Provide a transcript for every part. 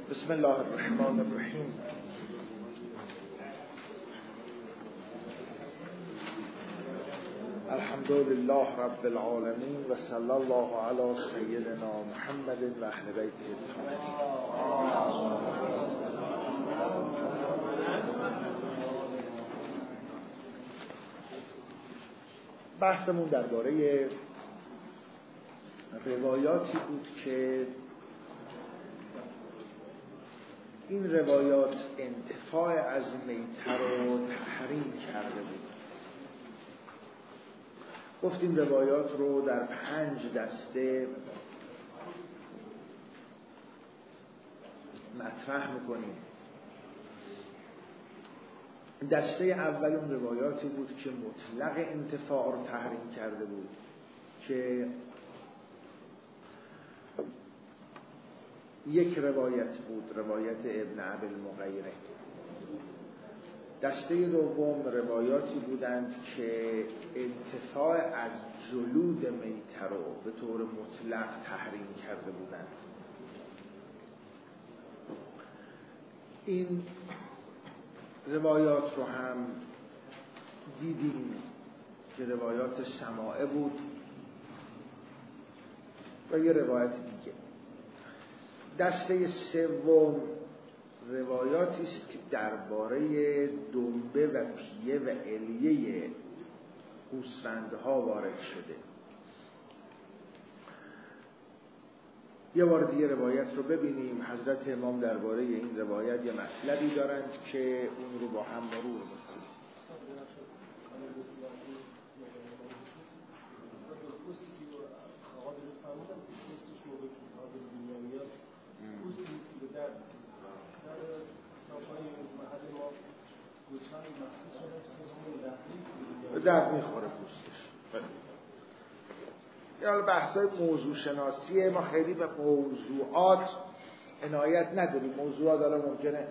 بسم الله الرحمن الرحیم. الحمد لله رب العالمین و صلی الله علی سیدنا محمد و اهل بیته الطاهرین. بحثمون درباره روایاتی بود که این روایات انتفاع از میته رو تحریم کرده بود. گفتیم روایات رو در 5 دسته مطرح میکنیم. دسته اول اون روایاتی بود که مطلق انتفاع رو تحریم کرده بود که یک روایت بود، روایت ابن ابی المغیره. دسته دوم روایاتی بودند که انتفاع از جلود میته رو به طور مطلق تحریم کرده بودند. این روایات رو هم دیدیم که روایات سماعه بود و یه روایت دیگه. دسته سوم روایاتی است که درباره دنبه و پیه و الیه گوسفندها وارد شده. یه بار دیگه روایت رو ببینیم. حضرت امام درباره این روایت یه مطلبی دارند که اون رو با هم مرور بکنیم. به درد میخوره پوستش. یعنی بحثای موضوع شناسیه، ما خیلی به موضوعات عنایت نداریم. موضوعات حالا ممکنه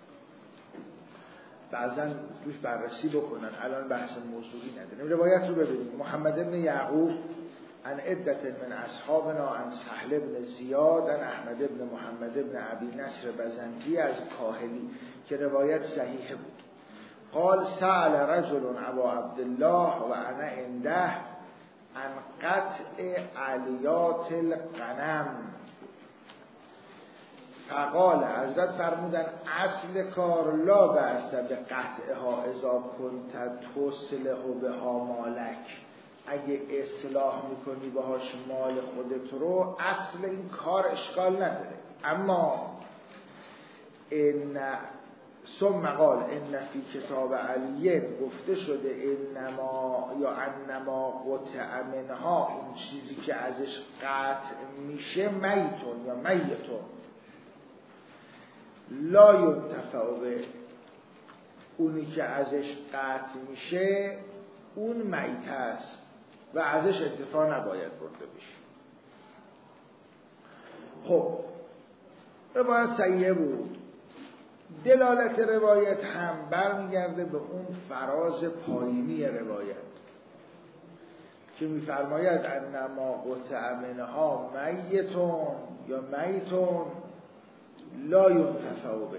بعضا روش بررسی بکنن، الان بحث موضوعی نداریم. روایت رو ببینیم. محمد بن یعقوب عن عدة من اصحابنا عن سهل بن زیاد عن احمد بن محمد بن ابی نصر بزنجی از کاهلی که روایت صحیحه بود. قال سأل رجل ابا عبدالله و انا عنده عن قطع علیات الغنم فقال، حضرت فرمودن اصل کار لا بأس به قطعها اذا كنت تصلح بها مالک، اگه اصلاح میکنی باهاش مال خودت رو، اصل این کار اشکال نداره. اما این ثم قال ان فی کتاب علیه گفته شده انما قطع منها، این چیزی که ازش قطع میشه میتون یا میتون لا ینتفع به، اونی که ازش قطع میشه اون میت است و ازش انتفاع نباید برده بشه. خب روایت صحیحه بود. دلالت روایت هم برمیگرده به اون فراز پایینی روایت که میفرماید انما قطع منها میتون یا میتون لا ینتفع به،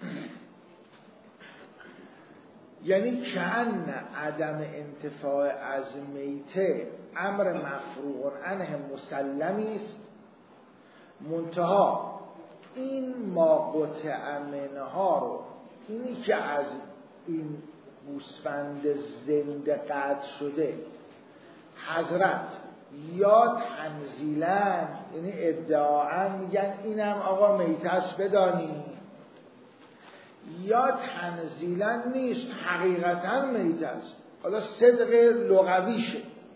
یعنی کأن عدم انتفاع از میته امر مفروغ عنه مسلمی است، منتها این ما قطع منها رو، اینی که از این گوسفند زنده قطع شده، حضرت یا تنزیلا یعنی ادعاً میگن اینم آقا میتس بدانی، یا تنزیلا نیست حقیقتاً میتس، حالا صدق لغویشه.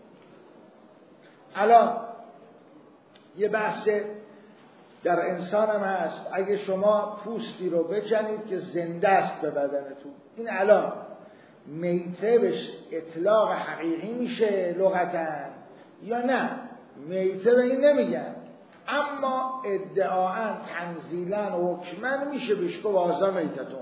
الان یه بحث در انسان هم هست، اگه شما پوستی رو بکنید که زنده است به بدنتون، این الان میته بهش اطلاق حقیقی میشه لغتاً یا نه؟ میته به این نمیگن، اما ادعاً تنزیلاً حکماً میشه بهش گفت هذا میتتون.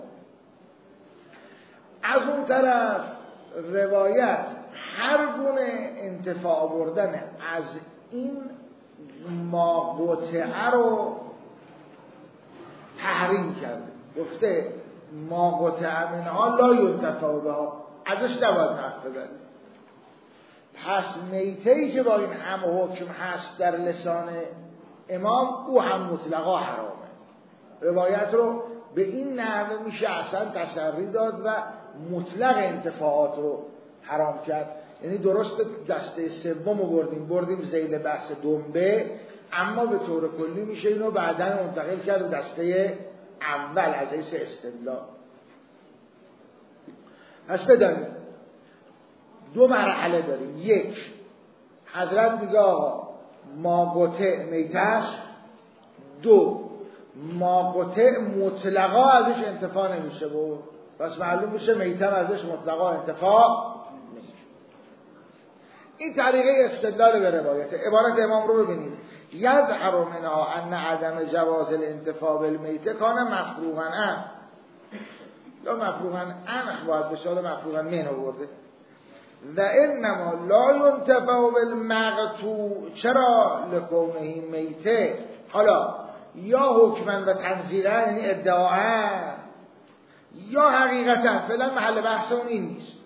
از اون طرف روایت هر گونه انتفاع بردن از این ما قطعه رو تحریم کرده، گفته ما قطع منها لا ینتفع بها، ازش نباید نفع ببرید. پس میته‌ای که با این همه حکم هست در لسان امام، او هم مطلقا حرامه. روایت رو به این نحوه میشه اصلا تسری داد و مطلق انتفاعات رو حرام کرد. یعنی درست دسته سوم رو بردیم ذیل بحث دنبه، اما به طور کلی میشه اینو بعداً منتقل کرد به دسته اول از حیث استدلال. پس بدانید دو مرحله داریم. یک، حضرت میگه آقا ما قطع میته است. دو، ما قطع مطلقا ازش انتفاع نمیشه بود، پس معلوم میشه میته ازش مطلقا انتفاع نمیشه. این طریقه استدلال به روایت. عبارت امام رو ببینید: یظهر منها ان عدم جواز الانتفاع بالمیته کان مفروغا عنه، یا مفروغا عنه باید بشه، مفروغا منه برده. و انما لا ینتفع بالمقطوع، چرا؟ لکونه میته. حالا یا حکما و تنزیلا، یعنی ادعاء، یا حقیقتا، فعلا محل بحث اون این نیست.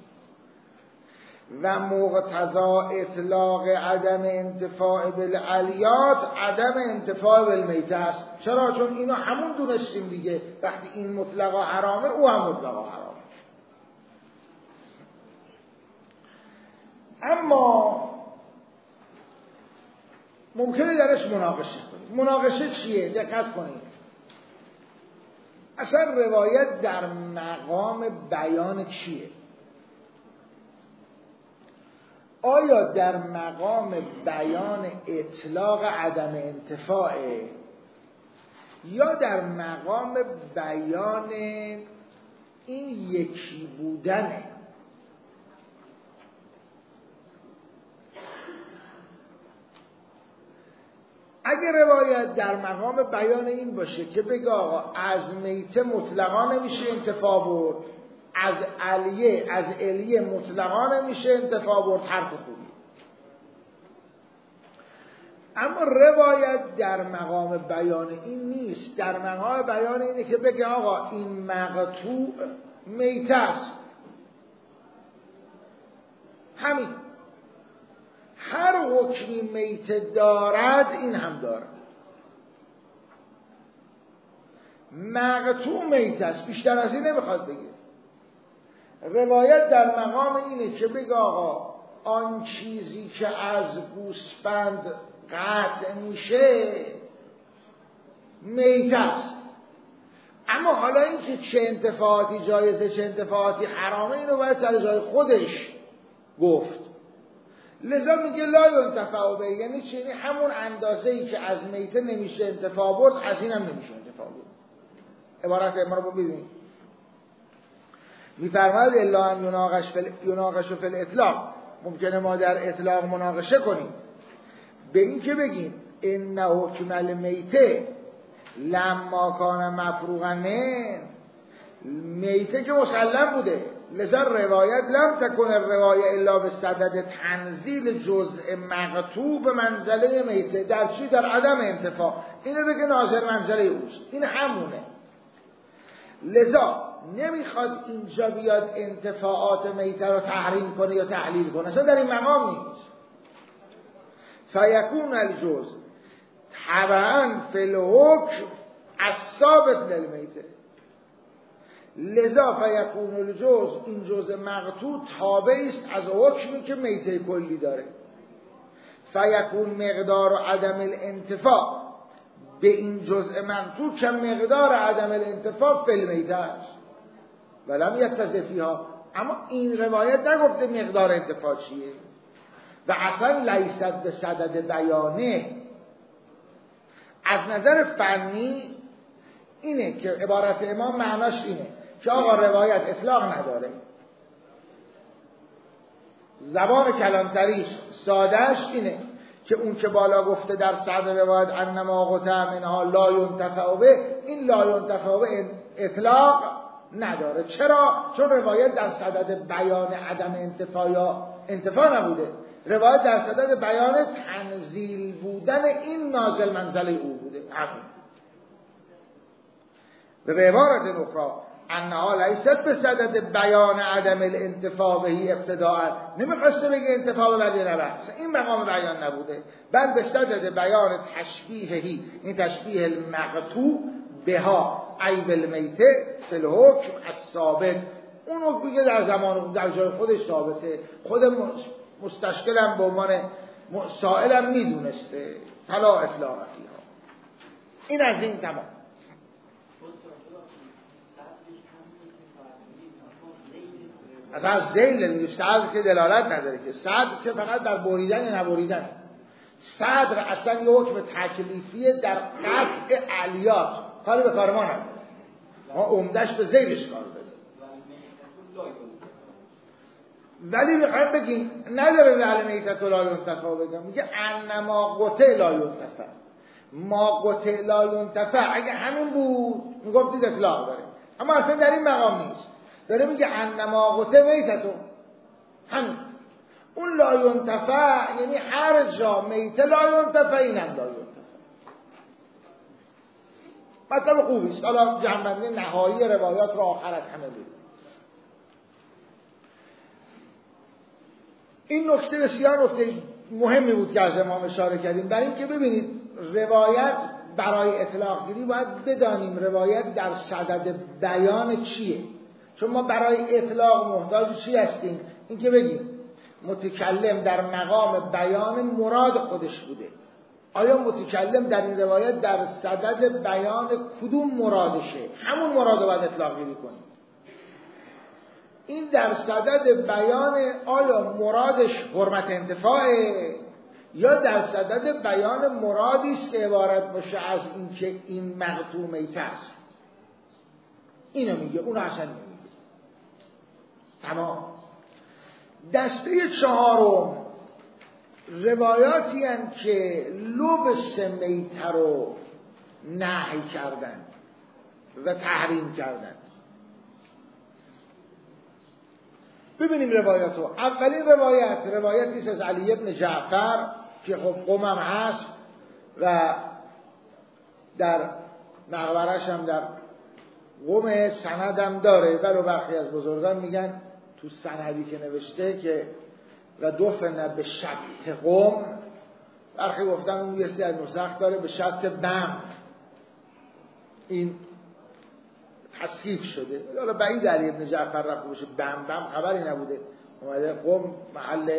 و مقتضا اطلاق عدم انتفاع بالعلیات عدم انتفاع بالمیته است. چرا؟ چون اینو همون دونستیم دیگه، وقتی این مطلقا حرامه او هم مطلقا حرامه. اما ممکنه درش مناقشه کنید. مناقشه چیه؟ دقت کنید. اصلا روایت در مقام بیان چیه؟ آیا در مقام بیان اطلاق عدم انتفاعه، یا در مقام بیان این یکی بودنه؟ اگر روایت در مقام بیان این باشه که بگه آقا از میته مطلقا نمیشه انتفاع برد، از علیه مطلقا نمیشه انتفاع برد، حرف خوبی. اما روایت در مقام بیان این نیست. در مقام بیان اینه که بگه آقا این مقطوع میته است، همین. هر حکمی میته دارد این هم دارد. مقطوع میته است، بیشتر از این نمیخواد بگه. روایت در مقام اینه که بگه آقا آن چیزی که از گوسفند قطع میشه میته است. اما حالا این که چه انتفاعاتی جایزه چه انتفاعاتی حرامه، اینو باید در جای خودش گفت. لذا میگه لا ینتفع به، یعنی چی؟ یعنی همون اندازه‌ای که از میته نمیشه انتفاع برد، از این هم نمیشه انتفاع برد. عبارت امام رو ببینید. میفرماید الا ان یناقش فی الاطلاق. ممکنه ما در اطلاق مناقشه کنیم به این که بگیم ان حکم المیته لما کان مفروغا من، میته که مسلم بوده، لذا روایت لم تکن الروایه الا به صدد تنزیل جزء مقطوع به منزله میته. در چی؟ در عدم انتفاع. اینو بگه ناظر منزله اوست، این همونه. لذا نمیخواد اینجا بیاد انتفاعات میته رو تحریم کنه یا تحلیل کنه، اصلا در این مقام نیست. فیکون الجزء تبعا فی الحکم الثابت للمیته. لذا فیکون الجزء، این جزء مقطوع تابعی است از حکمی که میته کلی داره. فیکون مقدار عدم الانتفاع به این جزء مقطوع که مقدار عدم الانتفاع فی المیته است ولم یتضح فیها. اما این روایت نگفته مقدار انتفاع چیه و اصلا لیست به صدد بیانه. از نظر فنی اینه که عبارت امام معناش اینه که آقا روایت اطلاق نداره، زبان کلانتریش سادهش اینه که اون که بالا گفته در صدر روایت انما قطع منها لا ینتفع به، این لا ینتفع به اطلاق نداره. چرا؟ چون روایت در صدد بیان عدم انتفاع یا انتفاع نبوده، روایت در صدد بیان تنزیل بودن این نازل منزله او بوده. همین. به عبارت اخرى انها لیست به صدد بیان عدم الانتفاع بهی ابتداء، نمیخواسته بگه انتفاع ولی نبود، این مقام بیان نبوده، بل به صدد بیان تشبیهی، این تشبیه المقطوع بها ای بالمیته فی الحکم الثابت، اونو بگه در زمان در جای خودش ثابته، خود مستشکلم به عنوان سائلم میدونسته فلا اطلاق فیها. این از این تمام. از ذیل میگه صدر که دلالت نداره که صدر که فقط در بریدن یا نبریدن، صدر اصلا یه حکم تکلیفیه در قطع علیات، کاری به کار ما نداره، ما عمدش به ذیلش کار داریم. ولی میخوایم بگیم نداره به علمیتت لا ینتفع بگم، میگه انما قطع لا ینتفع، ما قطع لا ینتفع اگه همین بود میگفتید اطلاق داره، اما اصلا در این مقام نیست، داره میگه انما قطع میتتو همین، اون لا ینتفع یعنی هر جا میته لا ینتفع اینم لا ینتفع. مطلب خوبیست. حالا جنبندی نهایی روایات رو آخر از همه بید. این نکته بسیار نکته مهمی بود که از امام اشاره کردیم، برای اینکه ببینید روایت برای اطلاق گیری باید بدانیم روایت در صدد بیان چیه، چون ما برای اطلاق محتاج چی هستیم؟ این که بگیم متکلم در مقام بیان مراد خودش بوده، آیا متکلم در این روایت در صدد بیان کدوم مرادشه، همون مراد رو باید اطلاق گیری کنیم. این در صدد بیان آیا مرادش حرمت انتفاعه یا در صدد بیان مرادی است که عبارت باشه از این که این مقطوع میته است. اینو میگه، اونو اصلا نمیگه. تمام. دسته چهارم روایاتی هستند که لبس میته رو نهی کردند و تحریم کردند. ببینیم روایاتو. اولین روایتی از علی ابن جعفر که خب قمم هست و در مقبرش هم در قم سندم داره، ولو برخی از بزرگان میگن تو سندی که نوشته که و دفن به شط قم، برخی گفتن اون یه سری از نسخ داره به شط بم، این تصحیح شده. حالا بعید علی ابن جعفر رفته باشه بم خبری نبوده، اومده قم محل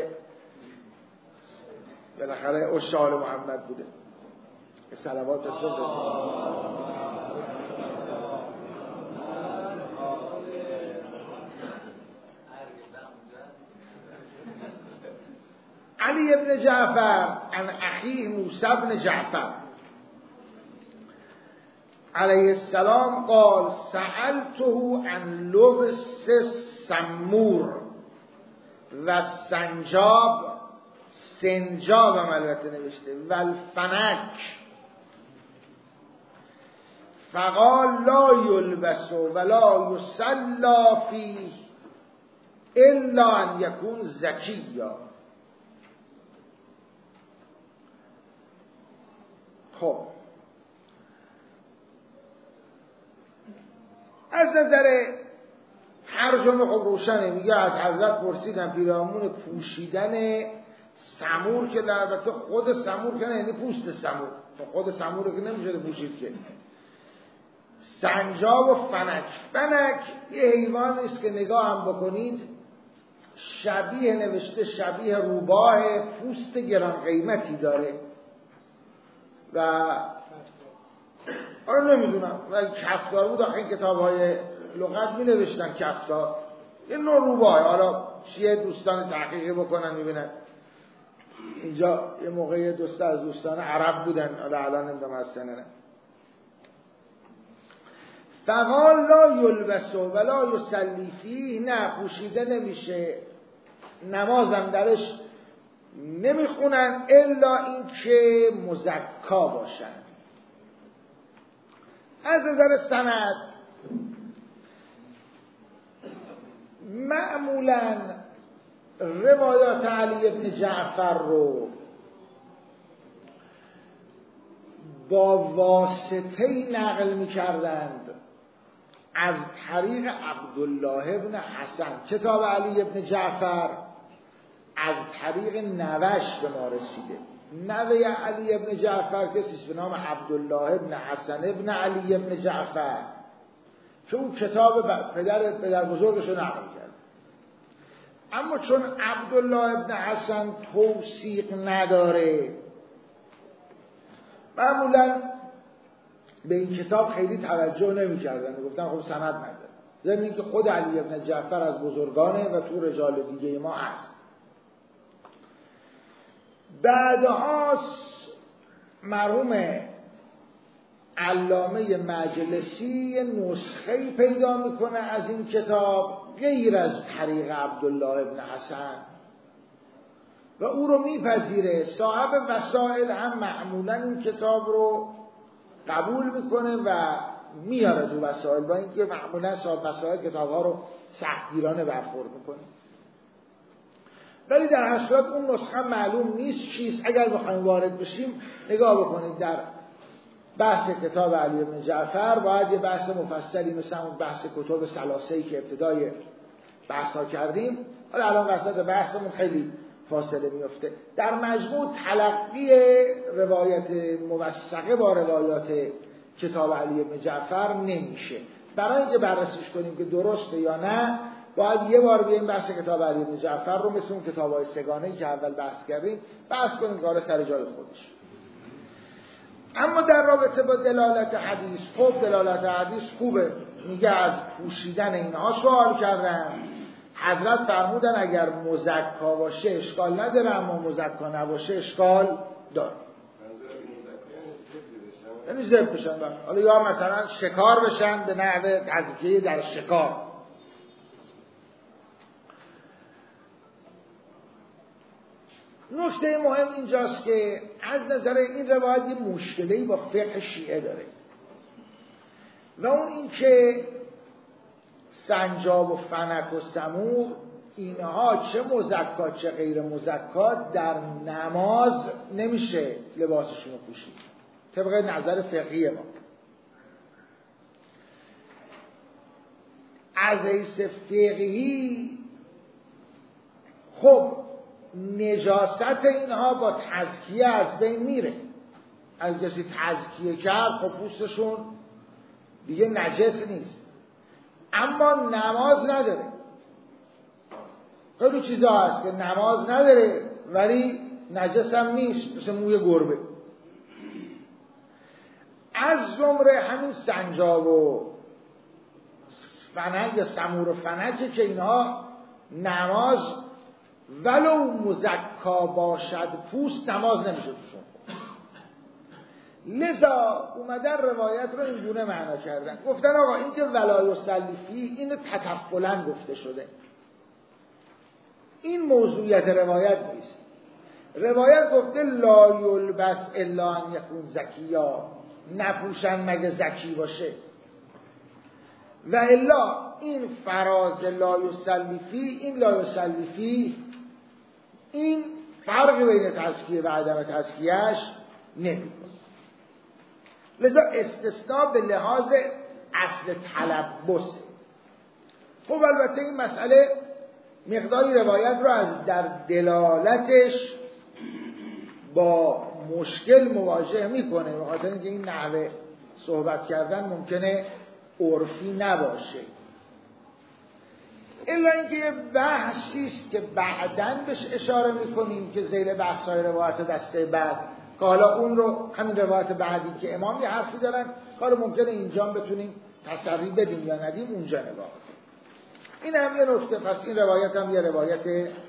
بالاخره اشعال محمد بوده. صلوات صبح رسید. علی ابن جعفر عن اخیه موسی بن جعفر علیه السلام قال سألته عن لبس سمور و سنجاب هم البته نوشته و الفنک فقال لا یلبس ولا یصلی فیه الا ان یکون زکیا. خب از نظر ترجمه خب روشنه، میگه از حضرت پرسیدن پیرامون پوشیدن سمور، که البته خود سمور که نه، یعنی پوست سمور، خود سمور که نمیشه پوشید که. سنجاب و فنک. فنک یه حیوان است که نگاه هم بکنید شبیه نوشته شبیه روباه، پوست گران قیمتی داره و آره نمیدونم کفتار بود، آخه این کتاب های لغت می نوشتن کفتار، یه نوع روباه. حالا چیه دوستان تحقیقی بکنن میبینن. اینجا یه موقع دوست از دوستان عرب بودن، حالا الان نمیدونم هستن نه. فقال لا یلبس ولا یصلی فیه، نه پوشیده نمیشه، نمازم درش نمیخونن الا این که مزکا باشن. از نظر سند معمولا روایات علی ابن جعفر رو با واسطه‌ای نقل می‌کردند از طریق عبدالله ابن حسن کتاب علی ابن جعفر از طریق نوش به ما رسیده. نوه علی ابن جعفر کسیست به نام عبدالله ابن حسن ابن علی ابن جعفر که اون کتاب پدر بزرگش رو نقل کرد. اما چون عبدالله ابن حسن توثیق نداره معمولا به این کتاب خیلی توجه نمی کردن، گفتن خب سند نداره، ضمن اینکه خود علی ابن جعفر از بزرگانه و تو رجال دیگه ما هست. بعدها مرحوم علامه مجلسی نسخه‌ای پیدا میکنه از این کتاب غیر از طریق عبدالله ابن حسن و او رو میپذیره. صاحب وسائل هم معمولا این کتاب رو قبول میکنه و میاره تو وسائل، با اینکه معمولا صاحب وسائل کتاب‌ها رو سختگیرانه برخورد میکنه. ولی در هر صورت اون نسخه معلوم نیست چیست. اگر بخوایم وارد بشیم نگاه بکنید در بحث کتاب علی بن جعفر باید یه بحث مفصلی مثل اون بحث کتب ثلاثه‌ای که ابتدای بحثا کردیم، حالا الان وسط بحثمون خیلی فاصله میفته. در مجموع تلقی روایت موثقه با روایات کتاب علی بن جعفر نمیشه. برای اینکه بررسیش کنیم که درسته یا نه باید یه بار بیایم بحث کتاب علی بن جعفر رو مثل اون کتاب‌های سگانه‌ای که اول بحث کردیم بحث کنیم کار سر جای خودش. اما در رابطه با دلالت حدیث، خب دلالت حدیث خوبه، میگه از پوشیدن اینها سوال کردن. حضرت فرمودن اگر مزکا باشه اشکال نداره، اما مزکا نباشه اشکال داره. یعنی ذبح بشن، حالا یا مثلا شکار بشن به نحو تزکیه در شکار. نکته مهم اینجاست که از نظر این روایت یه مشکلی با فقه شیعه داره و اون این که سنجاب و فنک و سمور اینها چه مزکا چه غیر مزکا در نماز نمیشه لباسشون رو پوشید طبق نظر فقهی ما. از حیث فقهی خب نجاست اینها با تزکیه از بین میره. اگه کسی تزکیه کرد خب پوستشون دیگه نجس نیست، اما نماز نداره. خیلی چیزا هست که نماز نداره ولی نجس هم نیست، مثل موی گربه. از جمله همین سنجاب و فنک یا سمور و فنکه که اینها نماز ولو مزکا باشد پوست نماز نمیشه توشون. لذا اومدن روایت رو اینگونه معنا کردن، گفتن آقا این که ولا یصلی فیه اینو تطفلا گفته شده، این موضوعیت روایت نیست. روایت گفته لا یلبس الا ان یکون زکیا، نپوشن مگه زکی باشه، و الا این فراز لا یصلی فیه، این لا یصلی فیه این فرقی بین تزکیه و عدم تزکیهش نمیکنه. لذا استثناء به لحاظ اصل تلبسه. خب البته این مسئله مقداری روایت رو از در دلالتش با مشکل مواجه میکنه، بخاطر اینکه این نحوه صحبت کردن ممکنه عرفی نباشه. الا اینکه یه بحثیست که بعداً بهش اشاره میکنیم که زیر بحث‌های روایت دسته بعد، که حالا اون رو همین روایت بعدی که امام یه حرفی دارن کار ممکنه اینجا بتونیم تسری بدیم یا ندیم اونجا نگاه کنیم. این هم یه نکته. پس این روایت هم یه روایت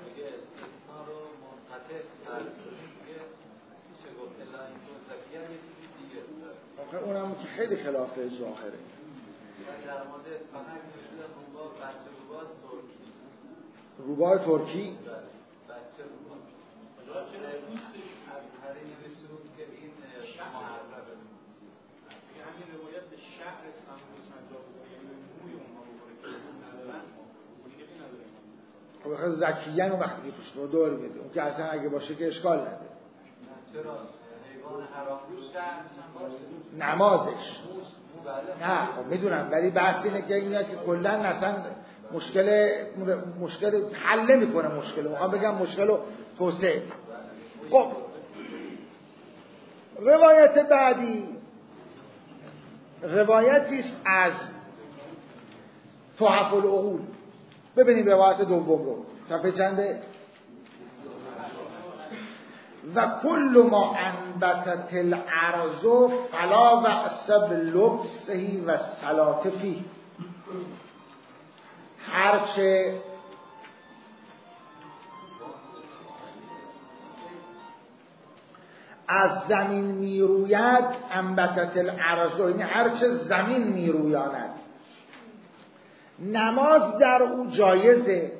اونم که خیلی خلاف ظاهره. روباه ترکی خب زکیان اون وقتی که پوشت رو دور میده، اون که اصلا اگه باشه که اشکال نداره. نمازش نه خب میدونم، ولی بحث اینه که اینا که کلا اصلا مشکل حل نمیکنه، میخوام بگم مشکل رو توسعه. خب روایت بعدی روایتی است از تحف العقول. ببینیم روایت دوم رو، صفحه چنده؟ و کل ما انبتت الارض فلا بأس بلبسه و الصلاة فیه. هرچه از زمین میروید، انبتت الارض، یعنی هرچه زمین میرویاند، نماز در او جایزه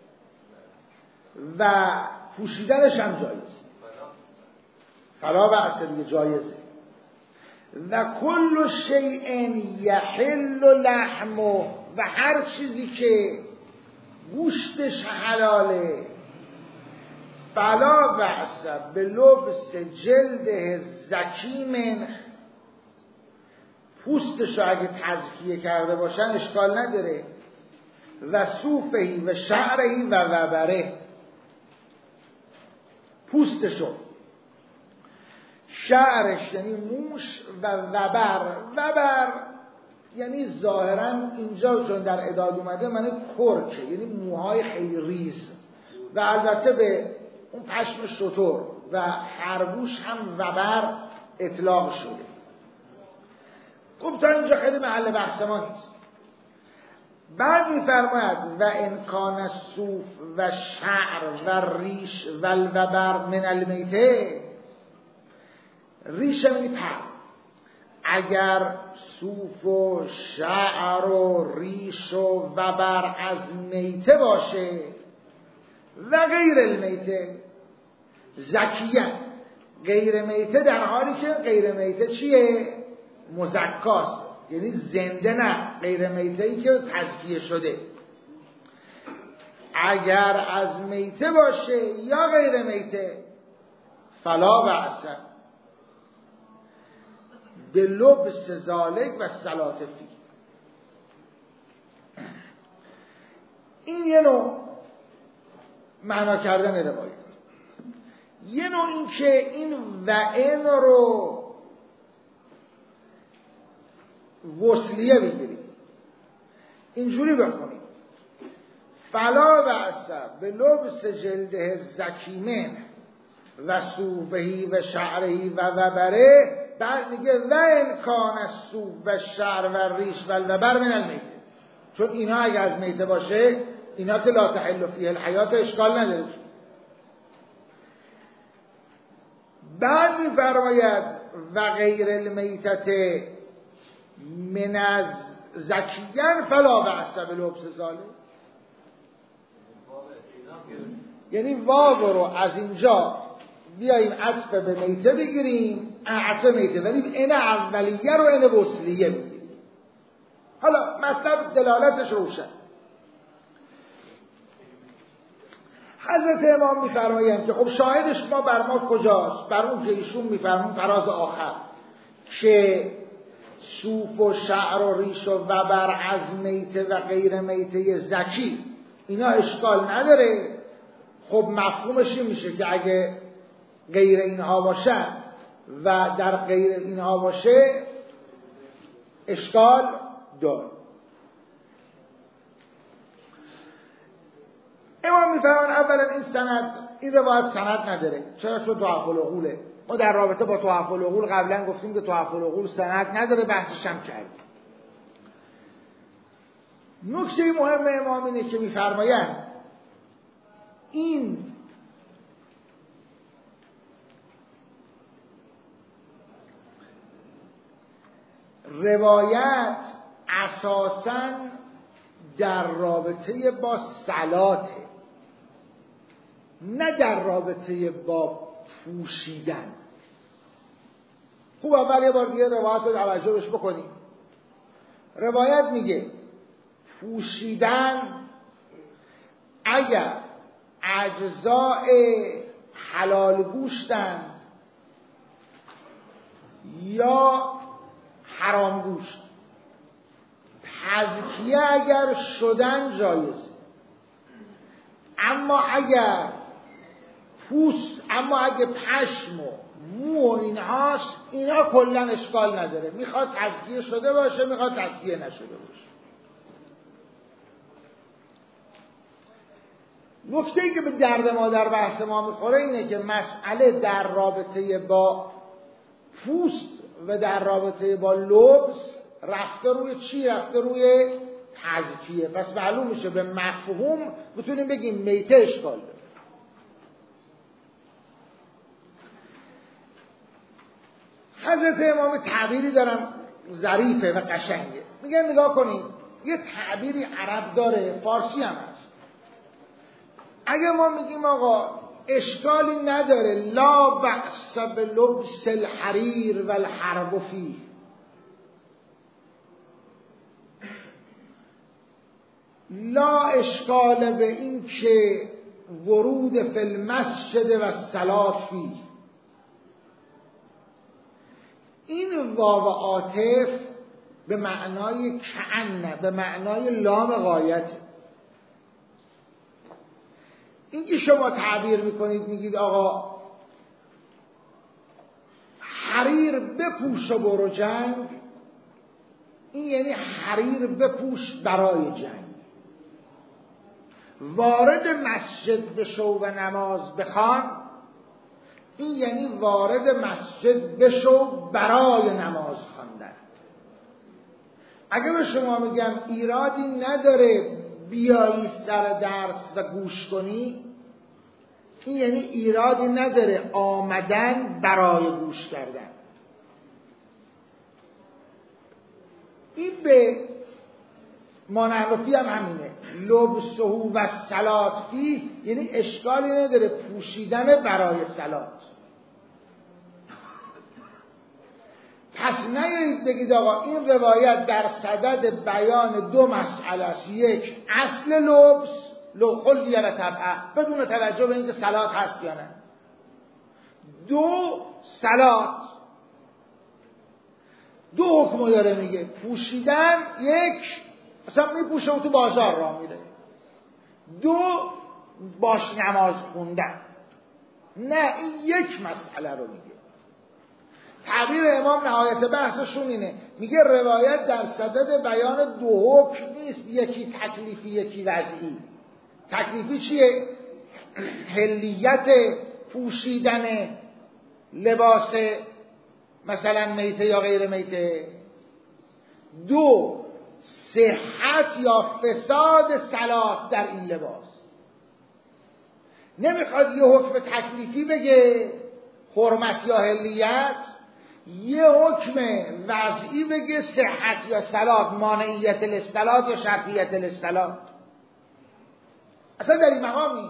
و پوشیدنش هم جایزه. فلا بأس دیگه جایزه. و کل شیء یحل لحمه، و هر چیزی که گوشتش حلاله، فلا بأس بلبس جلده زکی منه، پوستشو اگه تزکیه کرده باشن اشکال نداره. و صوفهی و شعرهی و وبره، پوستشو، شعرش یعنی موش، و وبر یعنی ظاهرا اینجا چون در اعداد اومده معنی کرکه، یعنی موهای خیلی ریز، و البته به اون پشم شتر و خرگوش هم وبر اطلاق شده. خب تا اینجا خیلی محل بحث ما نیست. بعد میفرماید و انکان الصوف و شعر و ریش و الوبر من المیته، ریش یعنی پر، اگر صوف و شعر و ریش و وبر از میته باشه و غیر المیته زکیه، غیر میته در حالی که غیر میته چیه؟ مزکاست، یعنی زنده نه، غیر میته ای که تزکیه شده. اگر از میته باشه یا غیر میته فلا بأس بلبس ذالک و الصلاة فیه. این یه نوع معنا کردن روایت. یه نوع این که این و این رو وصلیه بگیریم، اینجوری بکنیم فلا بأس بلبس جلده زکی منه و صوفهی و شعرهی و وبره. بعد میگه و انکان الصوف و شعر و ریش و الوبر من المیته، چون اینا اگه از میته باشه اینا که لا تحل فیه الحیات اشکال نداره. بعد میفرماید و غیر المیتت من از زکیان فلا بأس بلبس ذالک، یعنی واو رو از اینجا بیاییم عطف به میته بگیریم، عطف میته، ولی این اولیه رو این وصلیه بگیریم. حالا مطلب دلالتش روشن. حضرت امام میفرمایند که خب شاهدش ما بر ما کجاست؟ بر اون که ایشون میفرمون فراز آخر که صوف و شعر و ریش و وبر از میته و غیر میته زکی اینا اشکال نداره. خب مفهومش این میشه که اگه غیر اینها باشن و در غیر اینها باشه اشکال داره. امام میفهمن اولا این روایت سند نداره. چرا؟ چون تحف العقوله. ما در رابطه با تحف العقول قبلا گفتیم که تحف العقول سند نداره، بحثش هم کردیم. نکته مهم امام اینه که میفرمایند این روایت اساساً در رابطه با صلاته، نه در رابطه با پوشیدن. خوب اول یه بار دیگه روایت رو توجهش بکنیم. روایت میگه پوشیدن اگر اجزاء حلال گوشتن یا حرام گوشت، تزکیه اگر شدن جایزه، اما اگر پوست، اما اگه پشم و مو و اینهاست، اینا کلا اشکال نداره، میخواد تزکیه شده باشه میخواد تزکیه نشده باشه. نکته‌ای که به درد ما در بحث ما میخوره اینه که مسئله در رابطه با پوست و در رابطه با لبس رفته روی چی؟ رفته روی تزکیه. پس معلوم میشه به مفهوم بتونیم بگیم میته اشکال داره. حضرت امام تعبیری دارن ظریفه و قشنگه، میگن نگاه کنید یه تعبیری عرب داره فارسی هم هست. اگه ما میگیم آقا اشکالی نداره لا بأس بلبس الحریر و الحرب فیه، لا اشکال به این که ورود فی المسجد و الصلاة فیه، این واو عاطف به معنای کأن، به معنای لام غایته. این که شما تعبیر میکنید میگید آقا حریر بپوش و برو جنگ، این یعنی حریر بپوش برای جنگ. وارد مسجد بشو و نماز بخوان، این یعنی وارد مسجد بشو برای نماز خواندن. اگه به شما میگم ایرادی نداره بیایی سر درس و گوش کنی، این یعنی ایرادی نداره آمدن برای گوش کردن. این به مانحرفی هم همینه، لبسه و الصلاة فیه، یعنی اشکالی نداره پوشیدن برای صلات. پس نیایید بگید آقا این روایت در صدد بیان دو مسئله است، یک اصل لبس خلیه و طبعه بدون توجه به اینکه صلات هست یا نه، دو صلات، دو حکم داره میگه. پوشیدن یک اصلا میپوشه و تو بازار راه میره، دو باش نماز خوندن. نه این یک مسئله رو میگه. تعبیر امام نهایت بحثشون اینه، میگه روایت در صدد بیان دو حکم نیست، یکی تکلیفی یکی وضعی. تکلیفی چیه؟ حلیت پوشیدن لباس مثلا میته یا غیر میته. دو صحت یا فساد صلات در این لباس. نمیخواد یه حکم تکلیفی بگه حرمت یا حلیت، یه حکم وضعی بگه صحت یا صلات، مانعیت الاصطلاح یا شرطیت الاصطلاح. اصلا در این مقامی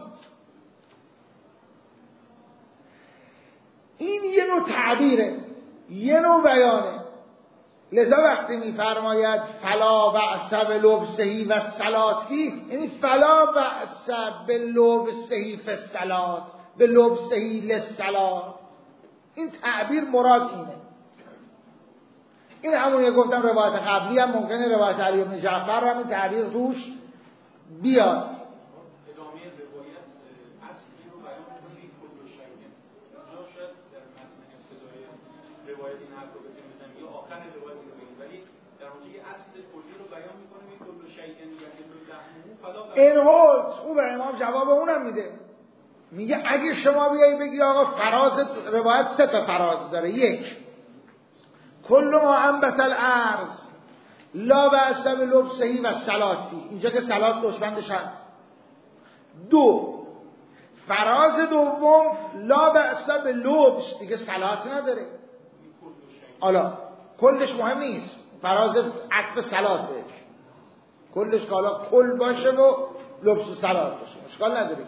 این یه نوع تعبیره، یه نوع بیانه. لذا وقتی میفرماید فلا بأس بلبسه و الصلاة فیه، یعنی فلا بأس بلبسه فی الصلاة، بلبسه للصلاة. این تعبیر مراد اینه. این همونیه گفتم روایت قبلی هم ممکنه روایت علی بن جعفر هم این تعبیر توش بیاد. این هولت خوبه، امام جواب اونم میده، میگه اگه شما بیایی بگی آقا فراز روایت سه تا فراز داره، یک کل ما انبت الارض لا بأس بلبسه و الصلاة فیه، اینجا که صلات دشمنش هست. دو فراز دوم لا بأس بلبس، دیگه صلات نداره. حالا کلش مهم نیست، فراز عطف صلات بهش، کلش که حالا کل باشه و لبس و صلات باشه اشکال نداره.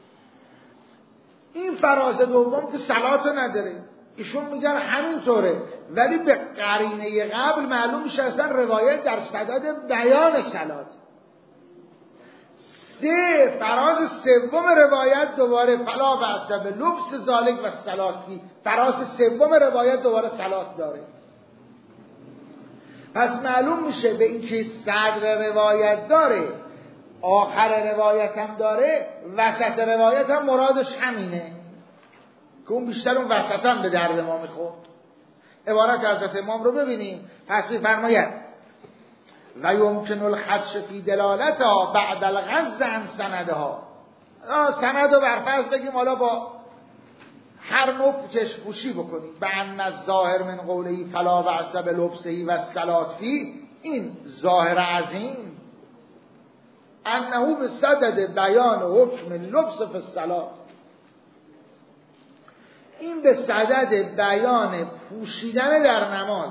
این فراز دوم که صلات نداره، ایشون میگن همینطوره، ولی به قرینه قبل معلوم میشه اصلا روایت در صدد بیان صلات. سه فراز سوم روایت دوباره فلا بأس بلبس ذالک و الصلاة فیه، فراز سوم روایت دوباره صلات داره. پس معلوم میشه به این که صدر روایت داره، آخر روایت هم داره، وسط روایت هم مرادش همینه که اون بیشتر اون وسط هم به درد ما میخورد. عبارت حضرت امام رو ببینیم. پس میفرماید و یمکن الخدش فی دلالتها بعد الغض عن سندها. سند رو برفرض بگیم حالا با هر نوع چشم‌پوشی بکنیم. به ان الظاهر من قوله فلا بأس بلبسه و الصلاة فیه، این ظاهر عظیم انه به صدد بیان حکم لبس فی الصلاة، این به صدد بیان پوشیدن در نمازه.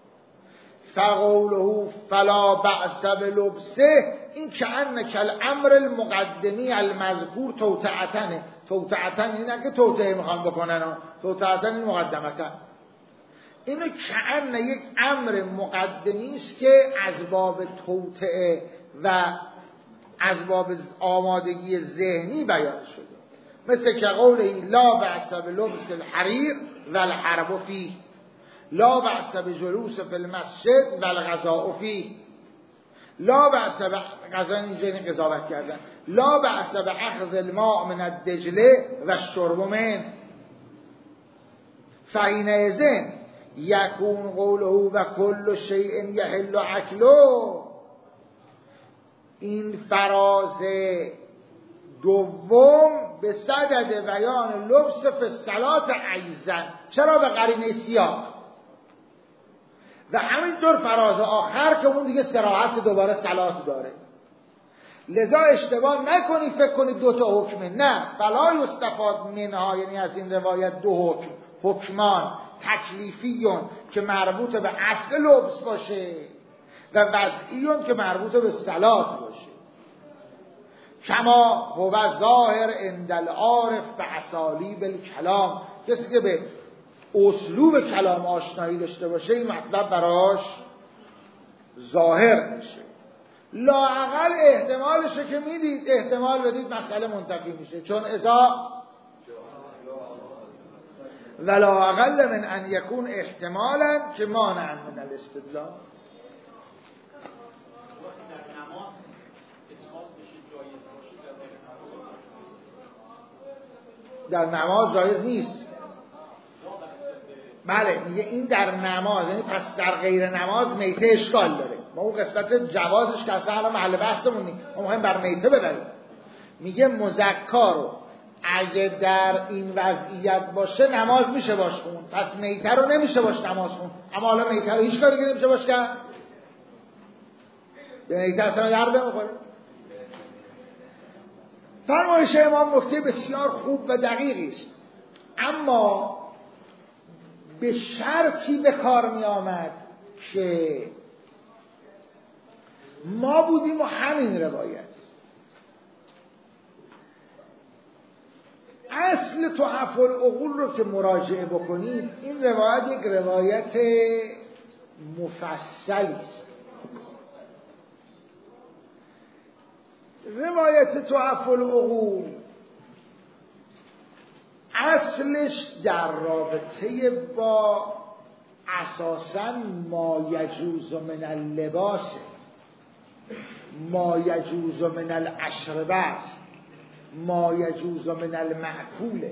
فقوله فلا بأس بلبسه، این که انک الامر المقدمی المذکور توطئتنه. توطئتن اینه که توطئه میخوان بکنن، توطئتن این مقدمتن. اینو که ان یک امر مقدمی است که از باب توطئه و از باب آمادگی ذهنی بیان شده. مثل که قوله لا بأس بلبس الحریر و الحرب فیه، لا بأس بجلوس فی المسجد و الغذاء فیه، لا بأس غذا اینجا این قضاوت کردن، لا بأس بأخذ الماء من الدجله و الشرب منه. فحینئذ یکون قوله و کل شیء یحل اکله، این فراز دوم به صدد بیان لبس فی الصلاة ایضا. چرا؟ به قرینه سیاق. و همینطور فراز آخر که اون دیگه صراحت دوباره صلاة داره. لذا اشتباه نکنی فکر کنید دو تا حکمه. نه، فلا یستفاد منها، یعنی از این روایت دو حکم، حکمان تکلیفیون که مربوط به اصل لبس باشه و وضعیون که مربوط به صلاة باشه. کما هو ظاهر عند العارف به اسالیب الکلام، کسی که به اسلوب کلام آشنایی داشته باشه این مطلب براش ظاهر میشه. لااقل احتمالشه که میدید، احتمال بدید مسئله منتفی میشه، چون اذا ولا اقل من ان یکون احتمالا که مانع من الاستدلال. در نماز جایز نیست. بله میگه این در نماز، یعنی پس در غیر نماز میته اشکال داره. ما اون قسمت جوازش که اصلا محل بحثمون نیست، ما میخوایم بر میته ببریم. میگه مذکر رو اگه در این وضعیت باشه نماز میشه باش خون، پس میته رو نمیشه باش نماز خون. اما حالا میته رو هیچ کاری که نمیشه باش کرد، به میته اصلا درد نمیخوره. فرمایش امام نکته بسیار خوب و دقیقی است، اما به شرطی به کار می آمد که ما بودیم و همین روایت اصل تحف العقول رو که مراجعه بکنید، این روایت یک روایت مفصلی است. روایت تحف العقول اصلش در رابطه با اساساً ما یجوز من اللباس، ما یجوز من الاشربه، ما یجوز من المأکول.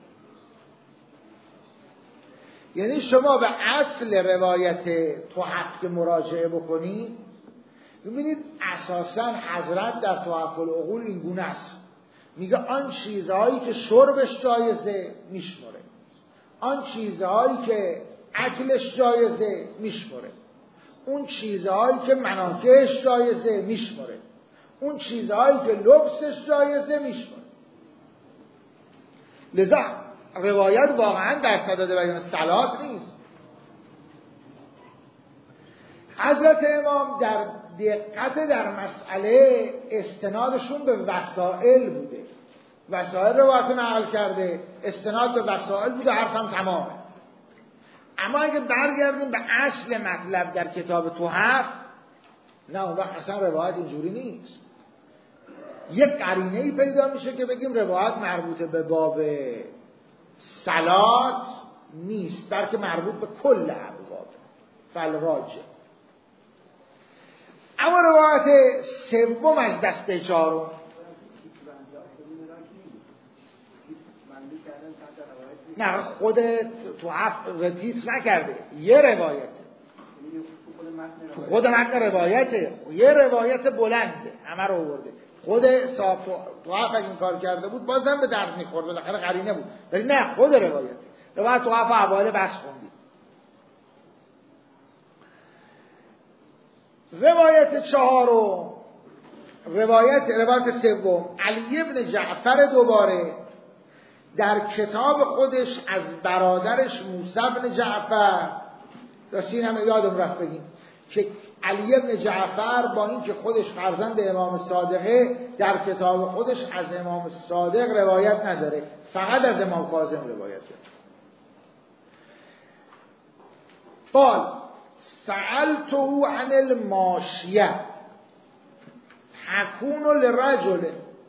یعنی شما به اصل روایت تحف مراجعه بکنید ببینید اساساً حضرت در تحف العقول این گونه است. میگه آن چیزهایی که شربش جایزه میشمره، آن چیزهایی که اکلش جایزه میشمره، اون چیزهایی که مناکهش جایزه میشمره، اون چیزهایی که لبسش جایزه میشمره. لذا روایت واقعا در صدد بیان صلات نیست. حضرت امام در دقت در مسئله استنادشون به وسائل بوده، وسائل روایت نقل کرده، استناد به وسائل بوده، حرفم تمامه. اما اگه برگردیم به اصل مطلب در کتاب تحف، نه اون وقت اصلا روایت اینجوری نیست. یک قرینه‌ای پیدا میشه که بگیم روایت مربوط به باب صلات نیست، بلکه مربوط به کل ابواب فالراجع. روایت سوم از دسته چهارم نه خود تو رتیس نکرده، یه روایت تو خود متن روایته، یه روایت بلنده همه رو آورده. خود صاحب تو اگه این کار کرده بود بازم به درد میخورد، بالاخره قرینه بود، ولی نه خود روایت تو اوایل بحث خوندی. روایت چهارم، روایت سوم، علی بن جعفر دوباره در کتاب خودش از برادرش موسی بن جعفر، راستی این همه یادم رفت بگیم که علی بن جعفر با اینکه خودش فرزند امام صادقه در کتاب خودش از امام صادق روایت نداره، فقط از امام کاظم روایت داره. قال سألته عن الماشیه تکون لرجل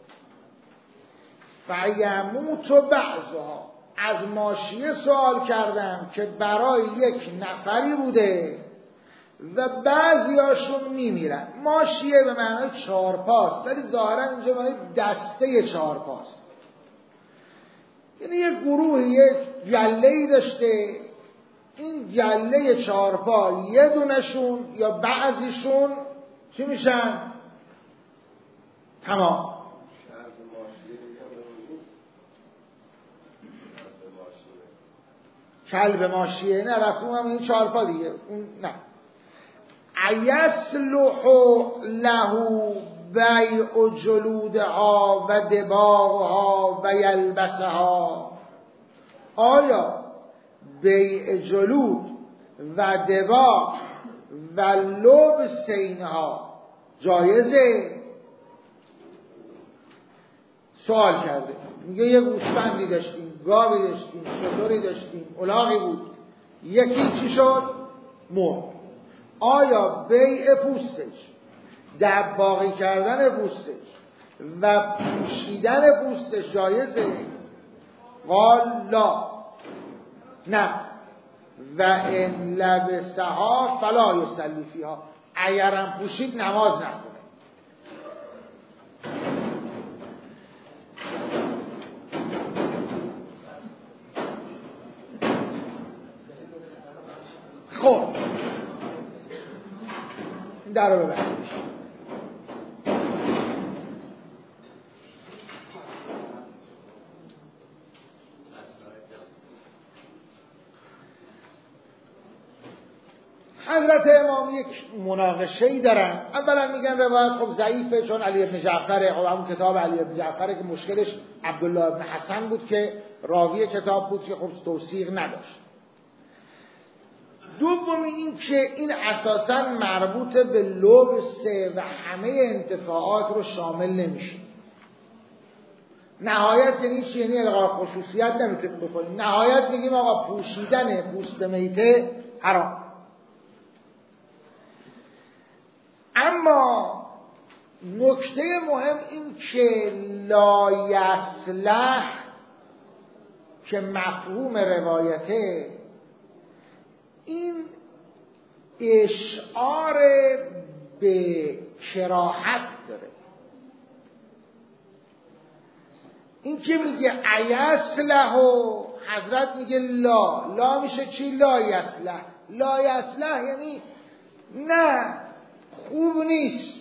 فیموت بعضها، از ماشیه سوال کردم که برای یک نفری بوده و بعضیاشون میمیرن. ماشیه به معنی چارپاست، ولی ظاهرا اینجا معنی دسته چارپاست، یعنی یک گروه یک جله‌ای داشته، این جله چارپا یه دونشون یا بعضیشون چی میشن؟ تمام. کلب ماشیه نه رفتم هم این چارپا دیگه اون نه. ایصلح له بیع جلودها و دباغها و یلبسها، آیا بیع جلود و دباغ و لبس اینها جایزه؟ سوال کرده، میگه یه گوسفندی داشتیم، گاوی داشتیم، شتری داشتیم، الاغی بود، یکی چی شد؟ مرد. آیا بیع پوستش، دباغی کردن پوستش و پوشیدن پوستش جایزه؟ قال لا، نه. و ان لبسها فلا یصلی فیها، اگرم پوشید نماز نخونه. خب این در رو ببرید. حضرت امام یک مناقشه‌ای دارن. اولا میگن روایت خب ضعیفه چون علی بن جعفر، خب همون کتاب علی بن جعفر که مشکلش عبدالله بن حسن بود که راوی کتاب بود که خب توثیق نداشت. دومی این که این اساساً مربوط به لبس و همه انتفاعات رو شامل نمیشه. نهایت یعنی چی؟ یعنی الغای خصوصیت نمیتونیم بکنیم. نهایت میگیم آقا پوشیدن پوست میته حرام. اما نکته مهم این که لا یصلح که مفهوم روایته، این اشعار به کراهت داره. این که میگه ایصلح و حضرت میگه لا میشه چی؟ لا یصلح. لا یصلح یعنی نه، خوب نیست،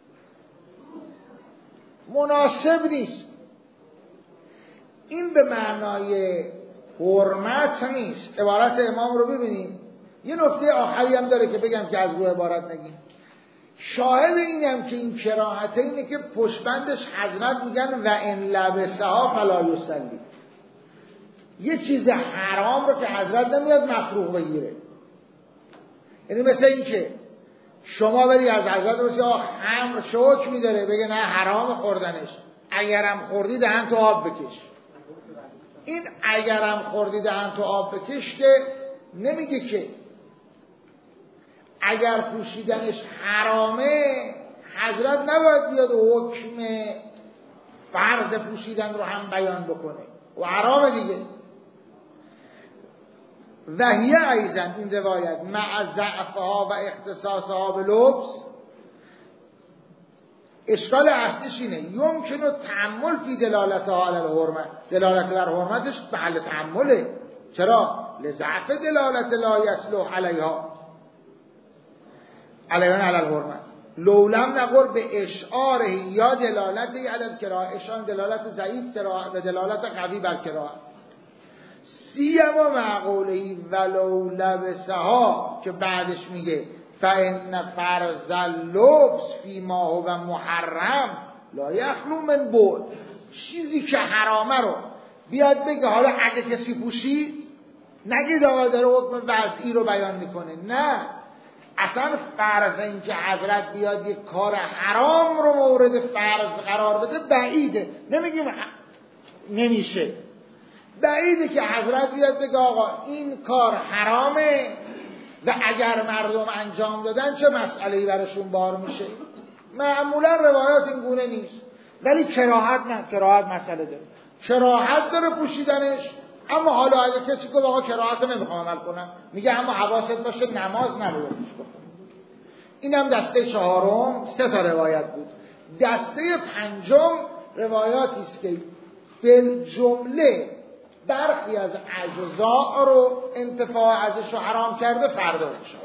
مناسب نیست. این به معنای حرمت نیست. عبارت امام رو ببینید. یه نکته آخری هم داره که بگم که از روی عبارت نگیم. شاهد اینم که این کراهته اینه که پشتبندش حضرت میگن و ان لبسها فلا یصلی. یه چیز حرام رو که حضرت نمیاد مکروه بگیره. یعنی مثل این که شما بری از حضرت بسی خمر شوک میداره، بگه نه حرام خوردنش، اگرم خوردی دهن تو آب بکش. این اگرم خوردی دهن تو آب بکش که نمیگه که اگر پوشیدنش حرامه حضرت نباید بیاد حکم فرض پوشیدن رو هم بیان بکنه و حرامه دیگه. و هی ایضا این روایت مع ضعفها و اختصاصها به لبس، اشکال اصلیش اینه یمکن تأمل فی دلالتها علی الحرمت، دلالت بر حرمتش محل تأمله. چرا؟ لضعف دلالت لا یصلح علیها علیها علی الحرمت لولم نقر به اشعاره یا دلالتی علی الکراهه، اشان دلالت ضعیف و دلالت قوی بر کراهه. سیما معقولهی ولو لبسها که بعدش میگه فإن فرض اللبس فی ما هو محرم لا یخلو من بعد، چیزی که حرامه رو بیاد بگه حالا اگه کسی پوشید نگید آقا داره حکم وضعی رو بیان میکنه، نه اصلا فرض این که حضرت بیاد یک کار حرام رو مورد فرض قرار بده بعیده، نمیگیم نمیشه، بعیده که حضرت بیاد بگه آقا این کار حرامه و اگر مردم انجام دادن چه مسئله‌ای براشون بار میشه. معمولا روایات این گونه نیست، ولی کراهت نه، کراهت مسئله داره، کراهت داره پوشیدنش. اما حالا اگه کسی که آقا کراهت رو نمیخوام عمل کنم، میگه اما حواست باشه نماز نباید پیش بخونی. اینم دسته چهارم، 3 تا روایت بود. دسته پنجم روایاتی است که بالجمله برخی از اجزا رو انتفاع ازش رو حرام کرده، فردا انشاءالله.